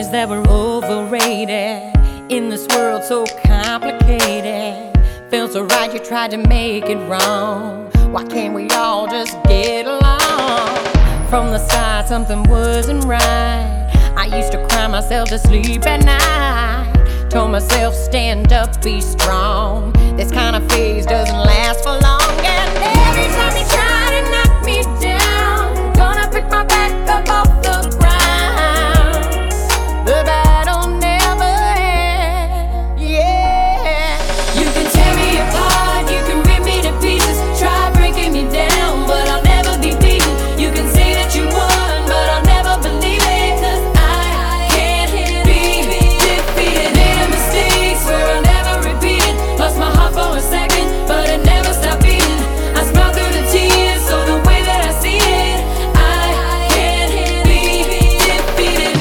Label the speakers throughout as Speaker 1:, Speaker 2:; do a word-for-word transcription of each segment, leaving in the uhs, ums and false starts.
Speaker 1: Things that were overrated in this world so complicated. Felt so right, you tried to make it wrong. Why can't we all just get along? From the start something wasn't right. I used to cry myself to sleep at night. Told myself stand up, be strong. This kind of phase doesn't last for long. And every time you try to knock me down, gonna pick my back up off the ground. The battle never ends, yeah. You can tear me apart, you can rip me to pieces, try breaking me down, but I'll never be beaten. You can say that you won, but I'll never believe it, 'cause I can't be defeated. Made a mistake, swear I'll never repeat it. Lost my heart for a second, but it never stopped beating. I smiled through the tears, so the way that I see it, I can't be defeated.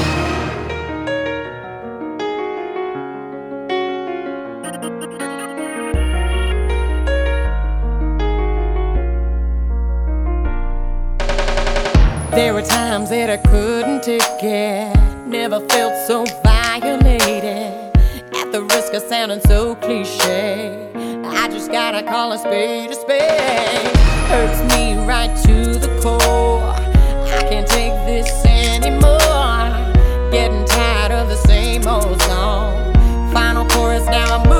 Speaker 1: There were times that I couldn't take it, never felt so violated. At the risk of sounding so cliche, I just gotta call a spade a spade. Hurts me right to the core, I can't take this anymore. Getting tired of the same old song. Final chorus, now I'm moving